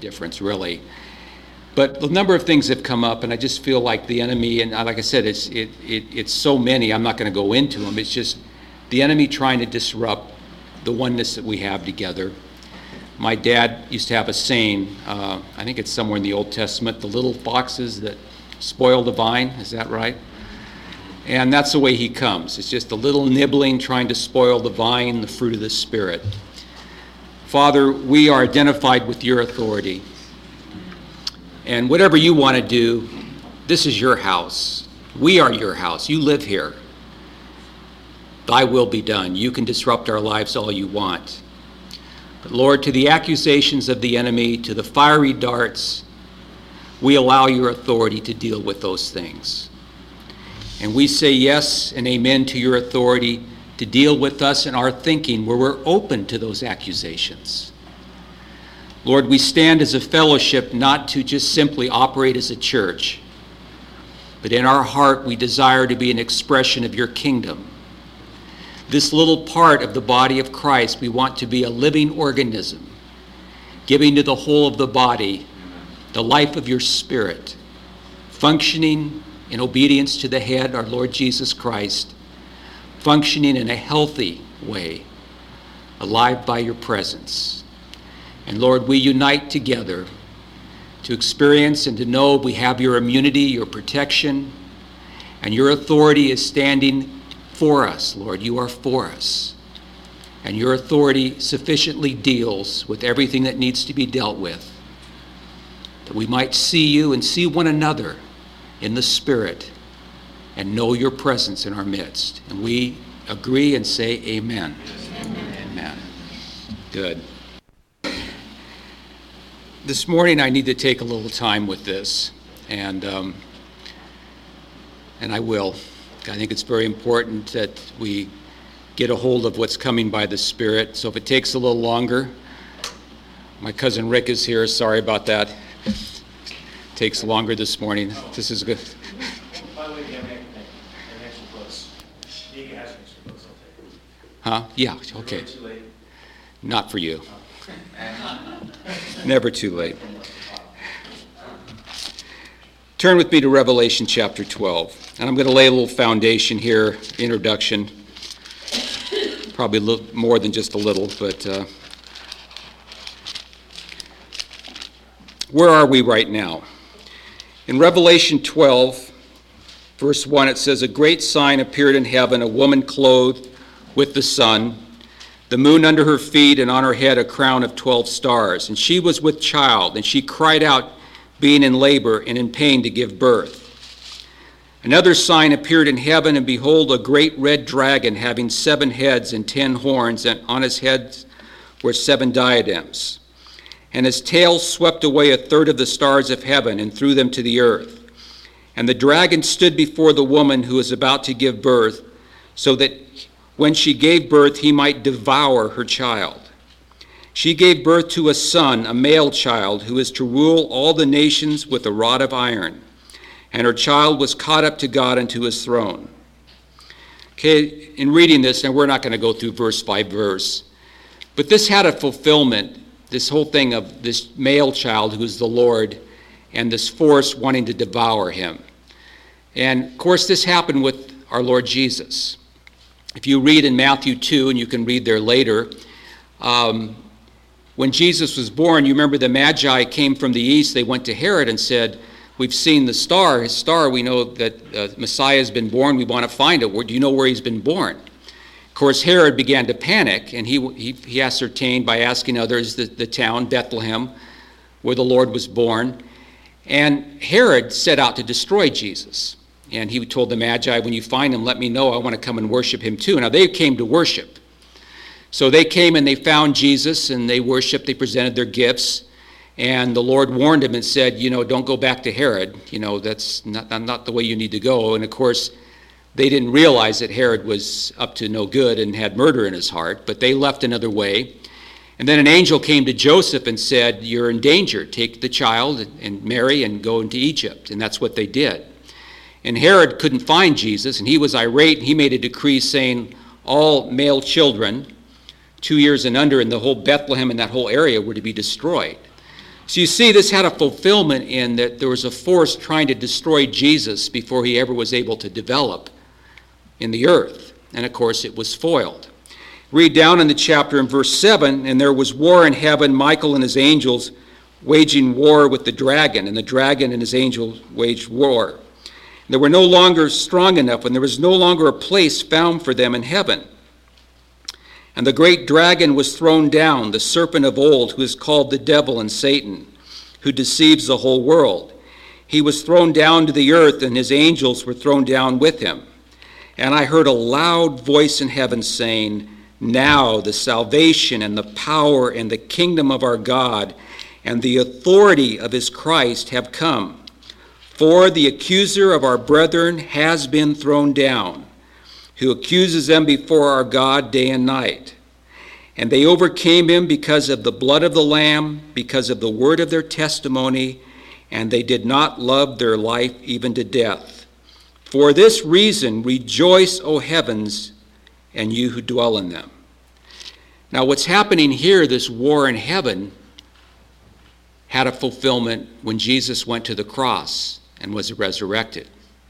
difference, really. But a number of things have come up, and I just feel like the enemy, and like I said, it's so many, I'm not going to go into them. It's just the enemy trying to disrupt the oneness that we have together. My dad used to have a saying, I think it's somewhere in the Old Testament, the little foxes that spoil the vine, is that right? And that's the way he comes. It's just a little nibbling trying to spoil the vine, the fruit of the Spirit. Father, we are identified with your authority. And whatever you want to do, this is your house. We are your house. You live here. Thy will be done. You can disrupt our lives all you want. But Lord, to the accusations of the enemy, to the fiery darts, we allow your authority to deal with those things. And we say yes and amen to your authority to deal with us in our thinking where we're open to those accusations. Lord, we stand as a fellowship not to just simply operate as a church, but in our heart we desire to be an expression of your kingdom. This little part of the body of Christ, we want to be a living organism, giving to the whole of the body the life of your Spirit, functioning in obedience to the head, our Lord Jesus Christ, functioning in a healthy way, alive by your presence. And Lord, we unite together to experience and to know we have your immunity, your protection, and your authority is standing for us, Lord. You are for us. And your authority sufficiently deals with everything that needs to be dealt with, that we might see you and see one another in the Spirit and know your presence in our midst. And we agree and say amen. Amen. Amen. Good. This morning I need to take a little time with this, and I will. I think it's very important that we get a hold of what's coming by the Spirit. So if it takes a little longer, my cousin Rick is here. Sorry about that. Takes longer this morning. This is good. By the way, you have an extra close. You can have an extra close, I'll take it. Huh? Yeah, okay. Too late. Not for you. Never too late. Turn with me to Revelation chapter 12. And I'm going to lay a little foundation here, introduction. Probably a little more than just a little, but where are we right now? In Revelation 12, verse 1, it says, "A great sign appeared in heaven, a woman clothed with the sun, the moon under her feet, and on her head a crown of 12 stars. And she was with child, and she cried out, being in labor and in pain to give birth. Another sign appeared in heaven, and behold, a great red dragon having 7 heads and 10 horns, and on his heads were 7 diadems. And his tail swept away a third of the stars of heaven and threw them to the earth. And the dragon stood before the woman who was about to give birth, so that when she gave birth, he might devour her child. She gave birth to a son, a male child, who is to rule all the nations with a rod of iron. And her child was caught up to God and to his throne." Okay, in reading this, and we're not going to go through verse by verse, but this had a fulfillment, this whole thing of this male child who's the Lord, and this force wanting to devour him. And of course, this happened with our Lord Jesus. If you read in Matthew 2, and you can read there later, when Jesus was born, you remember the Magi came from the east. They went to Herod and said, "We've seen the star. His star, we know that Messiah has been born. We want to find it. Do you know where he's been born?" Of course, Herod began to panic, and he ascertained by asking others the town, Bethlehem, where the Lord was born. And Herod set out to destroy Jesus. And he told the Magi, "When you find him, let me know. I want to come and worship him too." Now, they came to worship. So they came and they found Jesus, and they worshiped. They presented their gifts. And the Lord warned him and said, don't go back to Herod. That's not the way you need to go. And, of course, they didn't realize that Herod was up to no good and had murder in his heart. But they left another way. And then an angel came to Joseph and said, "You're in danger. Take the child and Mary and go into Egypt." And that's what they did. And Herod couldn't find Jesus, and he was irate, and he made a decree saying all male children 2 years and under in the whole Bethlehem and that whole area were to be destroyed. So you see, this had a fulfillment in that there was a force trying to destroy Jesus before he ever was able to develop in the earth. And of course, it was foiled. Read down in the chapter in verse 7, and there was war in heaven, Michael and his angels waging war with the dragon, and the dragon and his angels waged war. They were no longer strong enough, and there was no longer a place found for them in heaven. And the great dragon was thrown down, the serpent of old, who is called the devil and Satan, who deceives the whole world. He was thrown down to the earth, and his angels were thrown down with him. And I heard a loud voice in heaven saying, now the salvation and the power and the kingdom of our God and the authority of his Christ have come. For the accuser of our brethren has been thrown down, who accuses them before our God day and night. And they overcame him because of the blood of the Lamb, because of the word of their testimony, and they did not love their life even to death. For this reason rejoice, O heavens, and you who dwell in them. Now what's happening here, this war in heaven, had a fulfillment when Jesus went to the cross and was resurrected.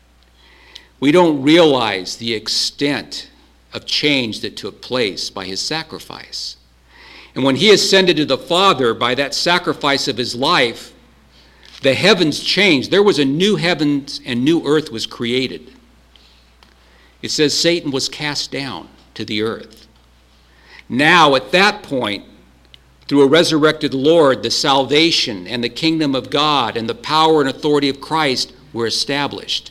We don't realize the extent of change that took place by his sacrifice. And when he ascended to the Father by that sacrifice of his life, the heavens changed. There was a new heavens and new earth was created. It says Satan was cast down to the earth. Now, at that point, through a resurrected Lord, the salvation and the kingdom of God and the power and authority of Christ were established.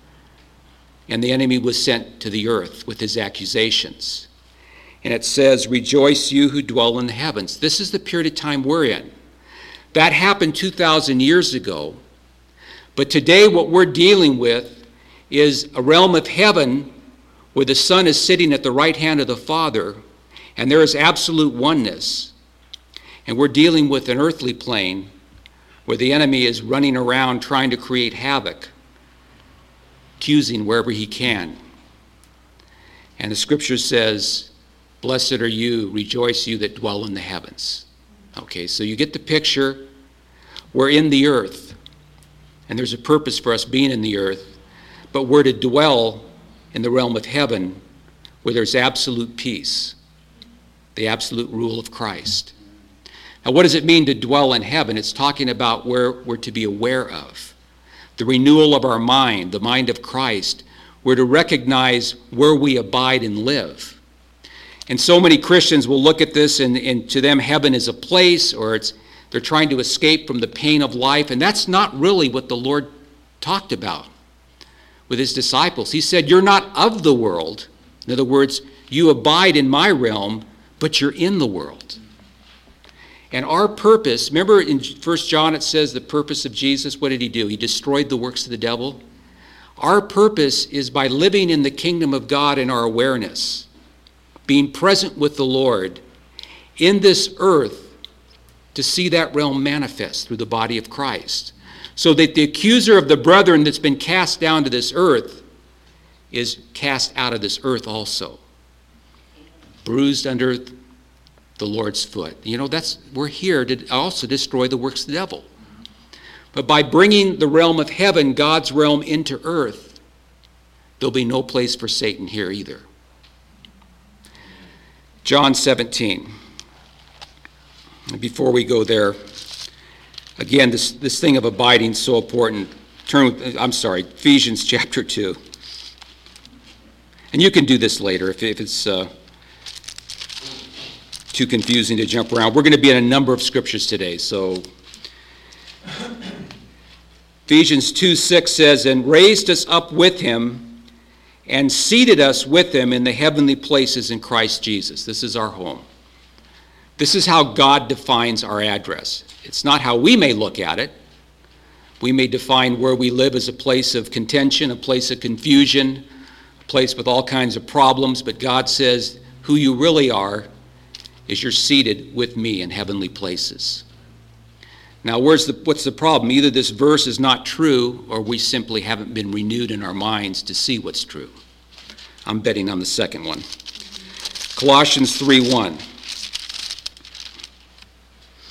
And the enemy was sent to the earth with his accusations. And it says, rejoice you who dwell in the heavens. This is the period of time we're in. That happened 2,000 years ago. But today what we're dealing with is a realm of heaven where the Son is sitting at the right hand of the Father, and there is absolute oneness. And we're dealing with an earthly plane where the enemy is running around trying to create havoc, accusing wherever he can. And the scripture says, blessed are you, rejoice you that dwell in the heavens. Okay, so you get the picture. We're in the earth, and there's a purpose for us being in the earth, but we're to dwell in the realm of heaven where there's absolute peace, the absolute rule of Christ. Now, what does it mean to dwell in heaven? It's talking about where we're to be aware of. The renewal of our mind, the mind of Christ. We're to recognize where we abide and live. And so many Christians will look at this and to them heaven is a place, or they're trying to escape from the pain of life. And that's not really what the Lord talked about with his disciples. He said, you're not of the world. In other words, you abide in my realm, but you're in the world. And our purpose, remember in 1 John it says the purpose of Jesus, what did he do? He destroyed the works of the devil. Our purpose is by living in the kingdom of God in our awareness, being present with the Lord in this earth to see that realm manifest through the body of Christ. So that the accuser of the brethren that's been cast down to this earth is cast out of this earth also. Bruised under the Lord's foot. You know, we're here to also destroy the works of the devil. But by bringing the realm of heaven, God's realm, into earth, there'll be no place for Satan here either. John 17. Before we go there, again, this thing of abiding is so important. Ephesians chapter 2. And you can do this later if it's too confusing to jump around. We're going to be in a number of scriptures today. So Ephesians 2:6 says, and raised us up with him and seated us with him in the heavenly places in Christ Jesus. This is our home. This is how God defines our address. It's not how we may look at it. We may define where we live as a place of contention, a place of confusion, a place with all kinds of problems, but God says who you really are is you're seated with me in heavenly places. Now, what's the problem? Either this verse is not true, or we simply haven't been renewed in our minds to see what's true. I'm betting on the second one. Colossians 3:1.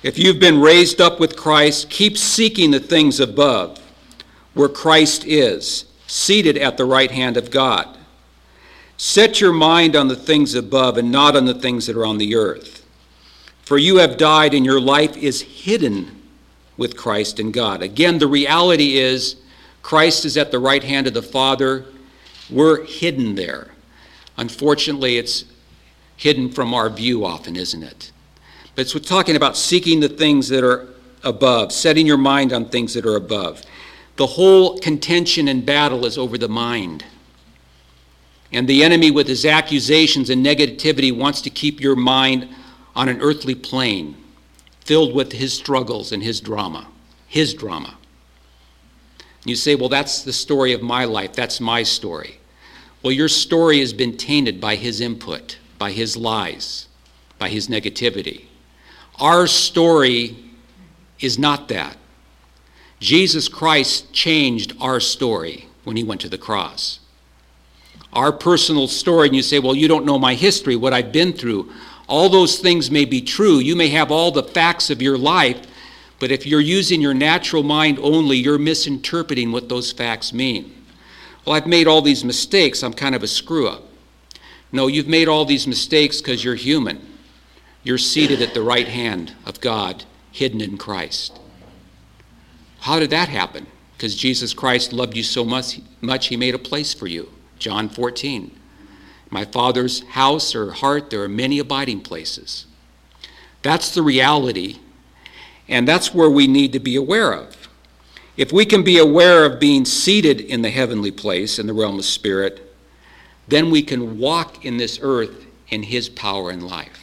If you've been raised up with Christ, keep seeking the things above, where Christ is, seated at the right hand of God. Set your mind on the things above and not on the things that are on the earth. For you have died, and your life is hidden with Christ in God. Again, the reality is Christ is at the right hand of the Father. We're hidden there. Unfortunately, it's hidden from our view often, isn't it? But it's talking about seeking the things that are above, setting your mind on things that are above. The whole contention and battle is over the mind. And the enemy, with his accusations and negativity, wants to keep your mind on an earthly plane, filled with his struggles and his drama. His drama. You say, well, that's the story of my life. That's my story. Well, your story has been tainted by his input, by his lies, by his negativity. Our story is not that. Jesus Christ changed our story when he went to the cross. Our personal story, and you say, well, you don't know my history, what I've been through. All those things may be true. You may have all the facts of your life, but if you're using your natural mind only, you're misinterpreting what those facts mean. Well, I've made all these mistakes. I'm kind of a screw-up. No, you've made all these mistakes because you're human. You're seated at the right hand of God, hidden in Christ. How did that happen? Because Jesus Christ loved you so much, he made a place for you. John 14. My Father's house or heart, there are many abiding places. That's the reality, and that's where we need to be aware of. If we can be aware of being seated in the heavenly place, in the realm of spirit, then we can walk in this earth in his power and life.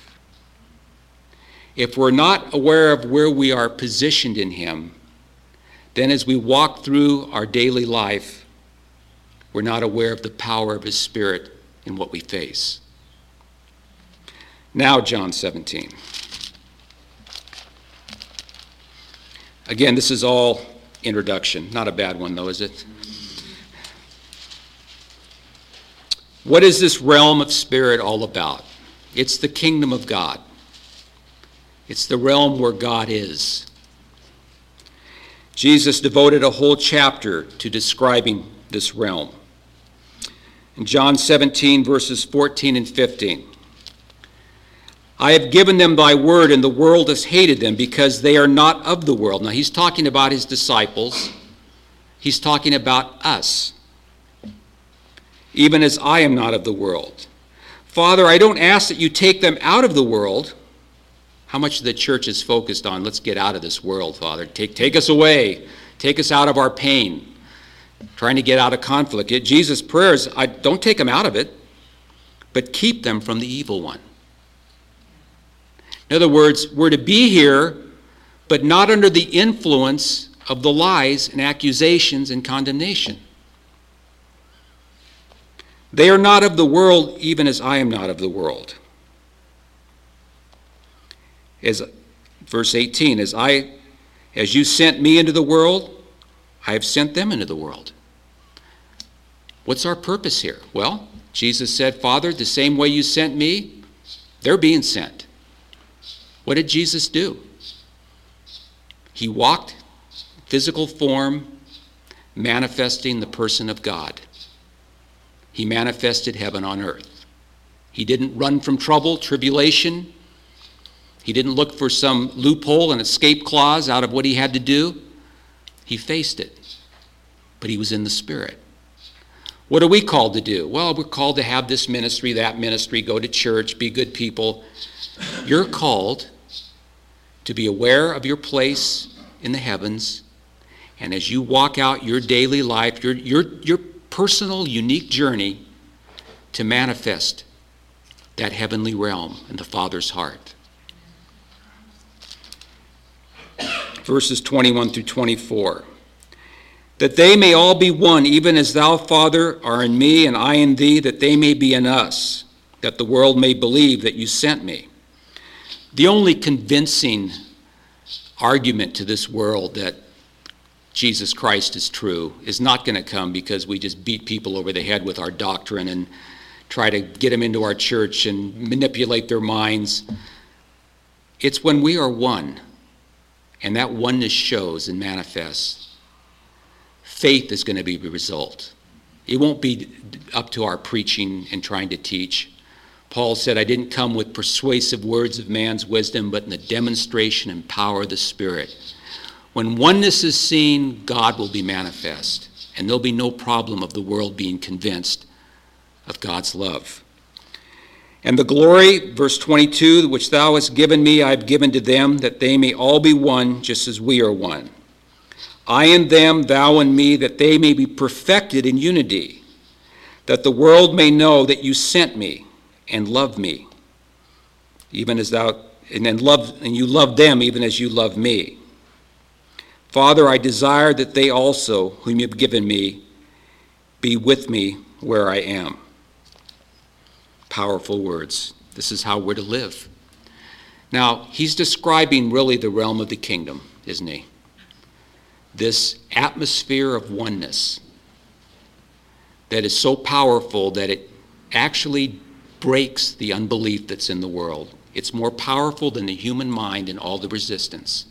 If we're not aware of where we are positioned in him, then as we walk through our daily life, we're not aware of the power of his Spirit in what we face. Now, John 17. Again, this is all introduction. Not a bad one, though, is it? What is this realm of spirit all about? It's the kingdom of God. It's the realm where God is. Jesus devoted a whole chapter to describing this realm. In John 17, verses 14 and 15, I have given them thy word, and the world has hated them because they are not of the world. Now, he's talking about his disciples. He's talking about us, even as I am not of the world. Father, I don't ask that you take them out of the world. How much of the church is focused on, let's get out of this world, Father. Take us away. Take us out of our pain. Trying to get out of conflict. Jesus' prayers, don't take them out of it, but keep them from the evil one. In other words, we're to be here, but not under the influence of the lies and accusations and condemnation. They are not of the world, even as I am not of the world. As verse 18, as you sent me into the world, I have sent them into the world. What's our purpose here? Well, Jesus said, Father, the same way you sent me, they're being sent. What did Jesus do? He walked physical form, manifesting the person of God. He manifested heaven on earth. He didn't run from trouble, tribulation. He didn't look for some loophole and escape clause out of what he had to do. He faced it, but he was in the Spirit. What are we called to do? Well, we're called to have this ministry, that ministry, go to church, be good people. You're called to be aware of your place in the heavens, and as you walk out your daily life, your personal, unique journey to manifest that heavenly realm in the Father's heart. Verses 21 through 24. That they may all be one, even as thou, Father, art in me, and I in thee, that they may be in us, that the world may believe that you sent me. The only convincing argument to this world that Jesus Christ is true is not going to come because we just beat people over the head with our doctrine and try to get them into our church and manipulate their minds. It's when we are one and that oneness shows and manifests, faith is going to be the result. It won't be up to our preaching and trying to teach. Paul said, I didn't come with persuasive words of man's wisdom, but in the demonstration and power of the Spirit. When oneness is seen, God will be manifest, and there'll be no problem of the world being convinced of God's love. And the glory, verse 22, which thou hast given me, I have given to them, that they may all be one, just as we are one. I and them, thou and me, that they may be perfected in unity, that the world may know that you sent me and loved me, even as thou, and you loved them even as you loved me. Father, I desire that they also, whom you have given me, be with me where I am. Powerful words. This is how we're to live. Now, he's describing really the realm of the kingdom, isn't he? This atmosphere of oneness that is so powerful that it actually breaks the unbelief that's in the world. It's more powerful than the human mind and all the resistance.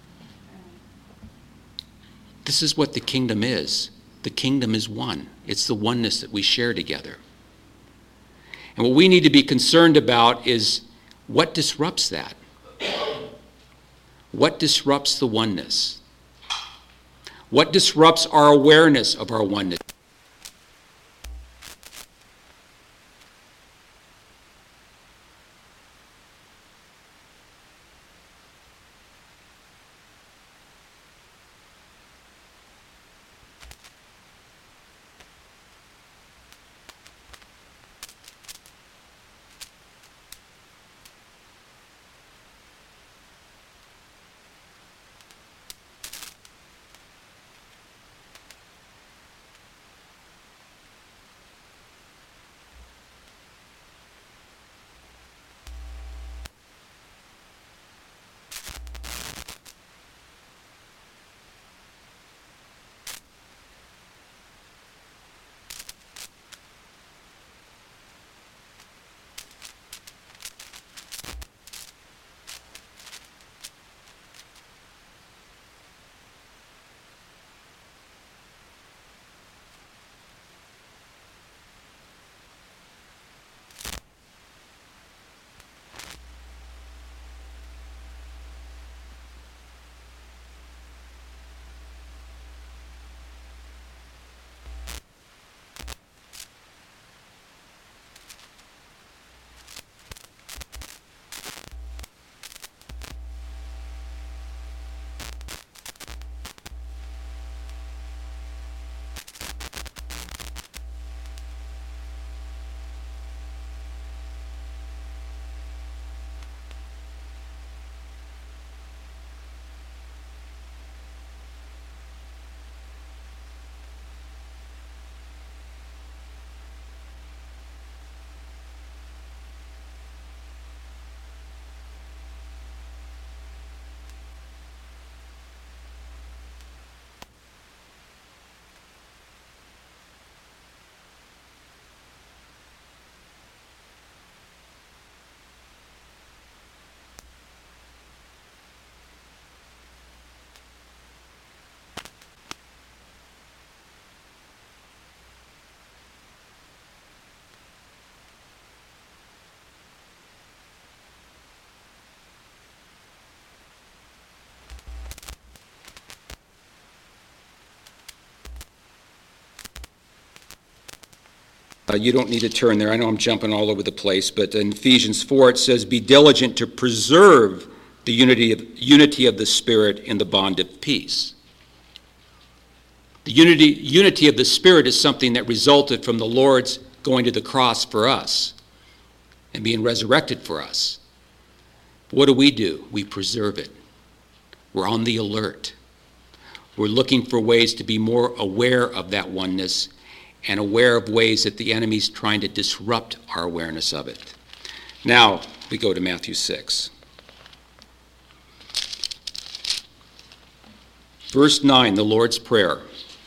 This is what the kingdom is. The kingdom is one. It's the oneness that we share together. And what we need to be concerned about is what disrupts that? What disrupts the oneness? What disrupts our awareness of our oneness? You don't need to turn there. I know I'm jumping all over the place, but in Ephesians 4 it says, be diligent to preserve the unity of the Spirit in the bond of peace. The unity of the Spirit is something that resulted from the Lord's going to the cross for us and being resurrected for us. What do? We preserve it. We're on the alert. We're looking for ways to be more aware of that oneness and aware of ways that the enemy's trying to disrupt our awareness of it. Now, we go to Matthew 6. Verse 9, the Lord's Prayer.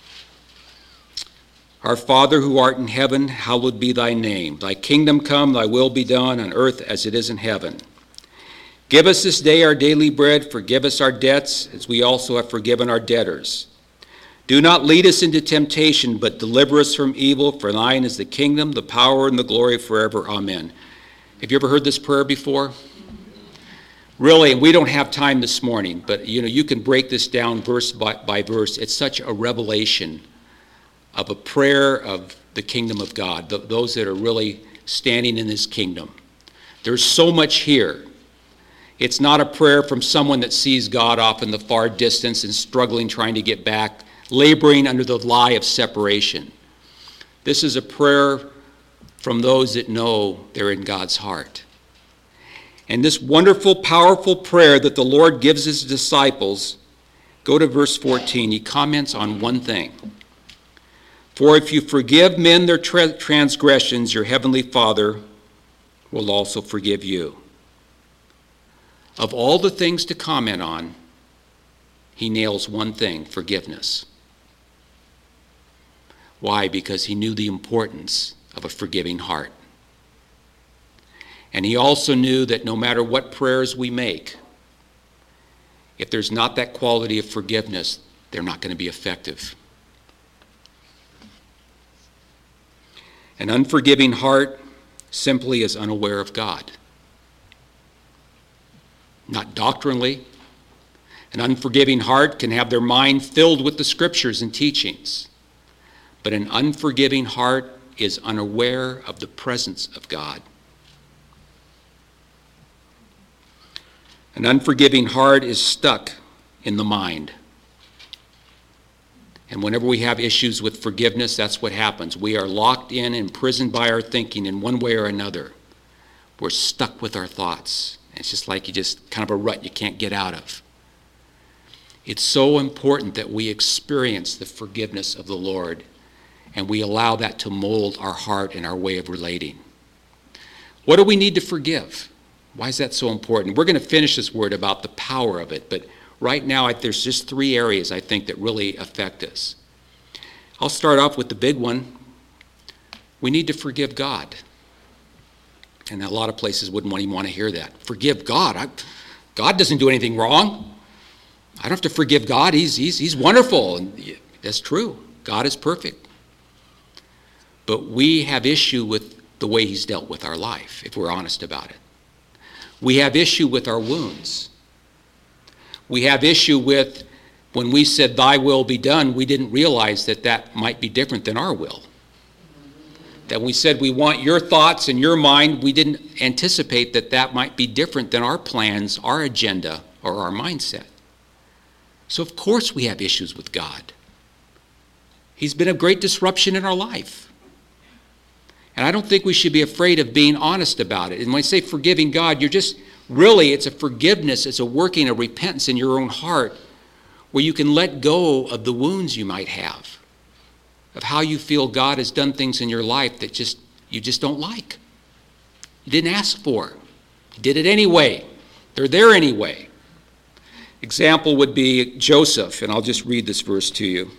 Our Father who art in heaven, hallowed be thy name. Thy kingdom come, thy will be done on earth as it is in heaven. Give us this day our daily bread. Forgive us our debts, as we also have forgiven our debtors. Do not lead us into temptation, but deliver us from evil. For thine is the kingdom, the power, and the glory forever. Amen. Have you ever heard this prayer before? Really, and we don't have time this morning, but you can break this down verse by verse. It's such a revelation of a prayer of the kingdom of God, those that are really standing in this kingdom. There's so much here. It's not a prayer from someone that sees God off in the far distance and struggling, trying to get back, laboring under the lie of separation. This is a prayer from those that know they're in God's heart. And this wonderful, powerful prayer that the Lord gives his disciples, go to verse 14. He comments on one thing. For if you forgive men their transgressions, your heavenly Father will also forgive you. Of all the things to comment on, he nails one thing: forgiveness. Why? Because he knew the importance of a forgiving heart. And he also knew that no matter what prayers we make, if there's not that quality of forgiveness, they're not going to be effective. An unforgiving heart simply is unaware of God. Not doctrinally. An unforgiving heart can have their mind filled with the scriptures and teachings. But an unforgiving heart is unaware of the presence of God. An unforgiving heart is stuck in the mind. And whenever we have issues with forgiveness, that's what happens. We are locked in, imprisoned by our thinking in one way or another. We're stuck with our thoughts. It's just like you just kind of a rut you can't get out of. It's so important that we experience the forgiveness of the Lord, and we allow that to mold our heart and our way of relating. What do we need to forgive? Why is that so important? We're going to finish this word about the power of it, but right now there's just 3 areas I think that really affect us. I'll start off with the big one. We need to forgive God. And a lot of places wouldn't even want to hear that. Forgive God. God doesn't do anything wrong. I don't have to forgive God. He's wonderful. And that's true. God is perfect. But we have issue with the way he's dealt with our life, if we're honest about it. We have issue with our wounds. We have issue with when we said, thy will be done, we didn't realize that that might be different than our will. That we said we want your thoughts and your mind, we didn't anticipate that that might be different than our plans, our agenda, or our mindset. So of course we have issues with God. He's been a great disruption in our life. And I don't think we should be afraid of being honest about it. And when I say forgiving God, you're just, really, it's a forgiveness, it's a working, a repentance in your own heart where you can let go of the wounds you might have, of how you feel God has done things in your life that you just don't like. You didn't ask for. You did it anyway. They're there anyway. Example would be Joseph, and I'll just read this verse to you.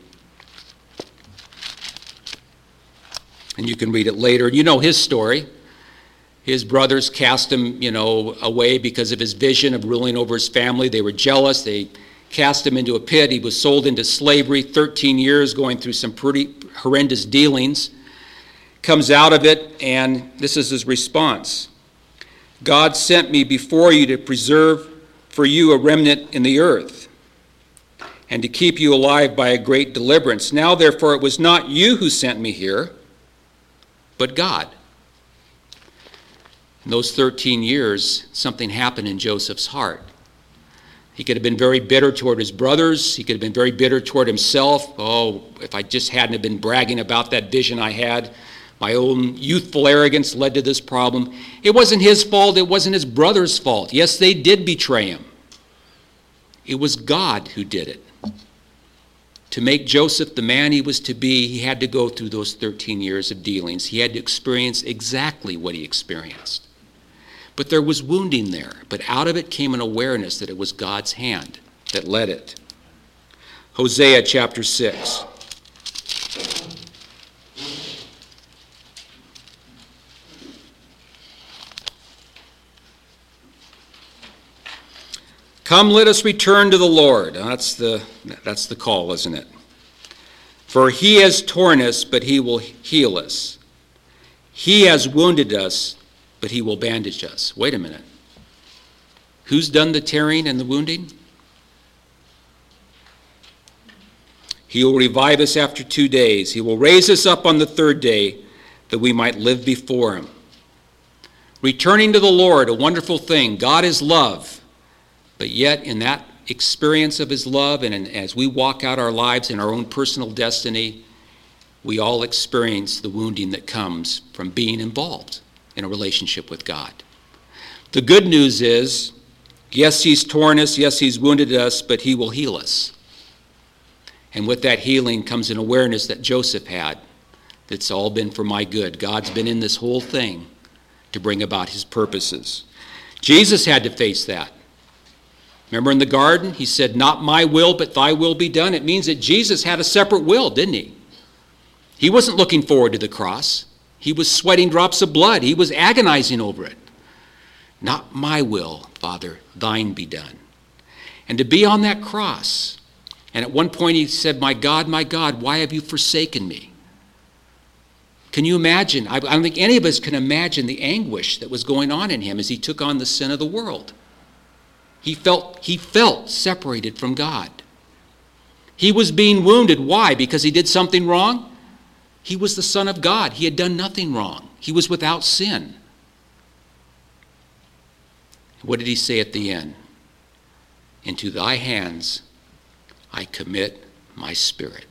And you can read it later. You know his story. His brothers cast him, away because of his vision of ruling over his family. They were jealous. They cast him into a pit. He was sold into slavery, 13 years, going through some pretty horrendous dealings. Comes out of it, and this is his response. God sent me before you to preserve for you a remnant in the earth, and to keep you alive by a great deliverance. Now, therefore, it was not you who sent me here, but God. In those 13 years, something happened in Joseph's heart. He could have been very bitter toward his brothers. He could have been very bitter toward himself. Oh, if I just hadn't have been bragging about that vision I had, my own youthful arrogance led to this problem. It wasn't his fault. It wasn't his brother's fault. Yes, they did betray him. It was God who did it. To make Joseph the man he was to be, he had to go through those 13 years of dealings. He had to experience exactly what he experienced. But there was wounding there. But out of it came an awareness that it was God's hand that led it. Hosea chapter 6. Come, let us return to the Lord. That's the call, isn't it? For he has torn us, but he will heal us. He has wounded us, but he will bandage us. Wait a minute. Who's done the tearing and the wounding? He will revive us after 2 days. He will raise us up on the third day, that we might live before him. Returning to the Lord, a wonderful thing. God is love. But yet, in that experience of his love, and as we walk out our lives in our own personal destiny, we all experience the wounding that comes from being involved in a relationship with God. The good news is, yes, he's torn us, yes, he's wounded us, but he will heal us. And with that healing comes an awareness that Joseph had, that's all been for my good. God's been in this whole thing to bring about his purposes. Jesus had to face that. Remember in the garden, he said, not my will, but thy will be done. It means that Jesus had a separate will, didn't he? He wasn't looking forward to the cross. He was sweating drops of blood. He was agonizing over it. Not my will, Father, thine be done. And to be on that cross, and at one point he said, my God, why have you forsaken me? Can you imagine? I don't think any of us can imagine the anguish that was going on in him as he took on the sin of the world. He felt separated from God. He was being wounded. Why? Because he did something wrong? He was the Son of God. He had done nothing wrong. He was without sin. What did he say at the end? Into thy hands I commit my spirit.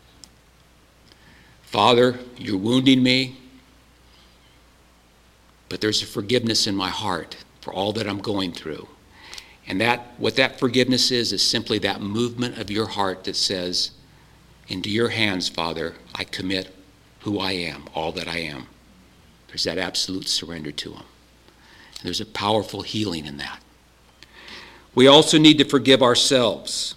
Father, you're wounding me, but there's a forgiveness in my heart for all that I'm going through. And what that forgiveness is simply that movement of your heart that says, into your hands, Father, I commit who I am, all that I am. There's that absolute surrender to him. And there's a powerful healing in that. We also need to forgive ourselves.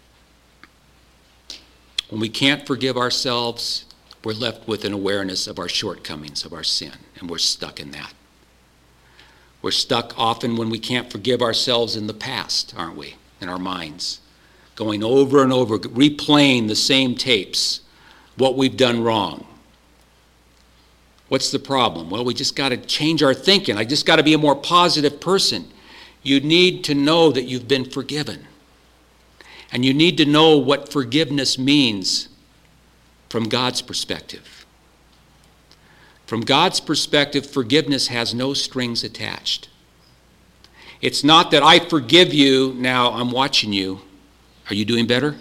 When we can't forgive ourselves, we're left with an awareness of our shortcomings, of our sin, and we're stuck in that. We're stuck often when we can't forgive ourselves in the past, aren't we, in our minds, going over and over, replaying the same tapes, what we've done wrong. What's the problem? Well, we just got to change our thinking. I just got to be a more positive person. You need to know that you've been forgiven. And you need to know what forgiveness means from God's perspective. From God's perspective, forgiveness has no strings attached. It's not that I forgive you, now I'm watching you. Are you doing better?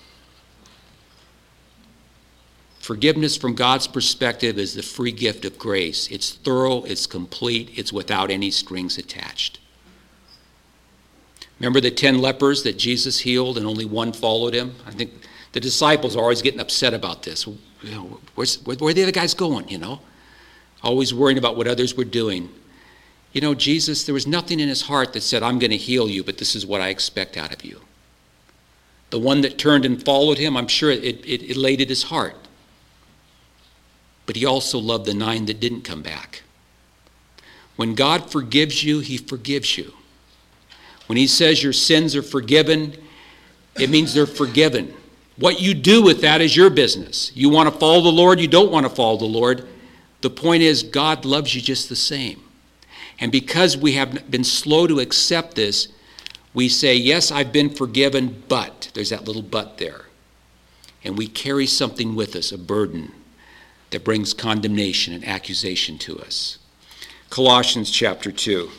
Forgiveness from God's perspective is the free gift of grace. It's thorough, it's complete, it's without any strings attached. Remember the 10 lepers that Jesus healed and only one followed him? I think the disciples are always getting upset about this. You know, where are the other guys going, you know? Always worrying about what others were doing. You know, Jesus, there was nothing in his heart that said, I'm going to heal you, but this is what I expect out of you. The one that turned and followed him, I'm sure it elated his heart. But he also loved the 9 that didn't come back. When God forgives you, he forgives you. When he says your sins are forgiven, it means they're forgiven. What you do with that is your business. You want to follow the Lord, you don't want to follow the Lord. The point is, God loves you just the same. And because we have been slow to accept this, we say, yes, I've been forgiven, but, there's that little but there. And we carry something with us, a burden that brings condemnation and accusation to us. Colossians chapter 2.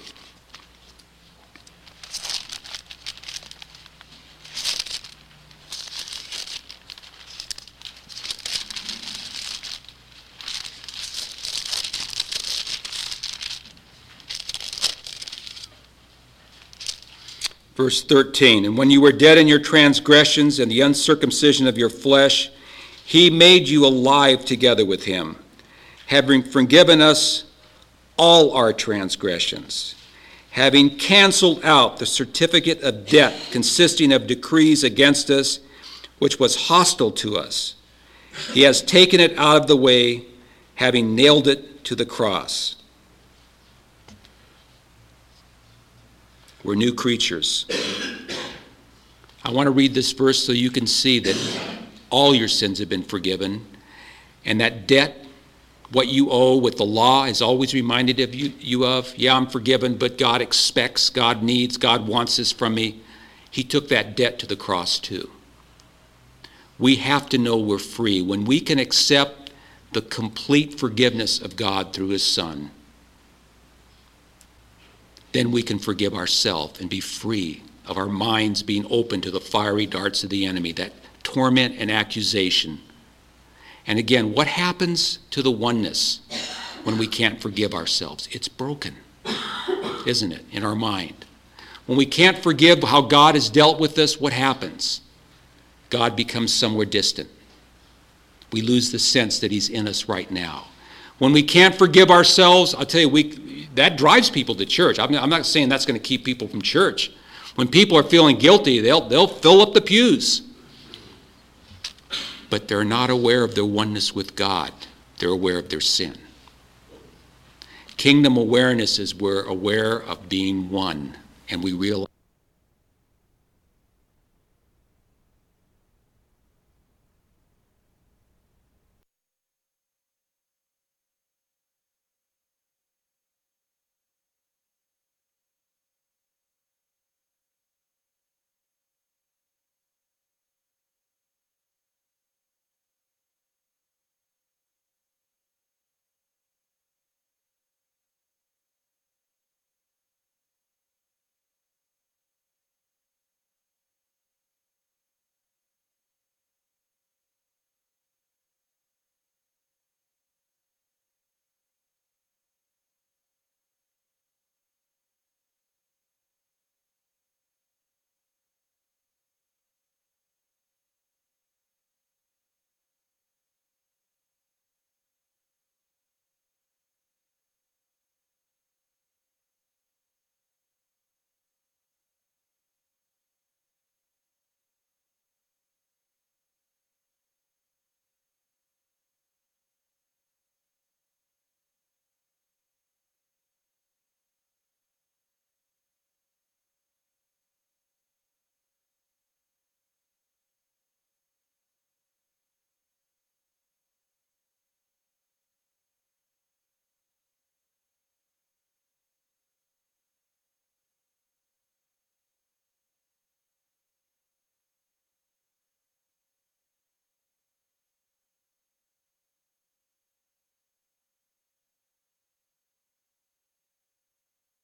Verse 13, and when you were dead in your transgressions and the uncircumcision of your flesh, he made you alive together with him, having forgiven us all our transgressions, having canceled out the certificate of debt consisting of decrees against us, which was hostile to us. He has taken it out of the way, having nailed it to the cross. We're new creatures. I want to read this verse so you can see that all your sins have been forgiven, and that debt, what you owe, what the law is always reminded of you of. Yeah, I'm forgiven, but God expects, God needs, God wants this from me. He took that debt to the cross too. We have to know we're free. When we can accept the complete forgiveness of God through his Son, then we can forgive ourselves and be free of our minds being open to the fiery darts of the enemy, that torment and accusation. And again, what happens to the oneness when we can't forgive ourselves? It's broken, isn't it, in our mind? When we can't forgive how God has dealt with us, what happens? God becomes somewhere distant. We lose the sense that he's in us right now. When we can't forgive ourselves, I'll tell you, that drives people to church. I'm not saying that's going to keep people from church. When people are feeling guilty, they'll fill up the pews. But they're not aware of their oneness with God. They're aware of their sin. Kingdom awareness is we're aware of being one, and we realize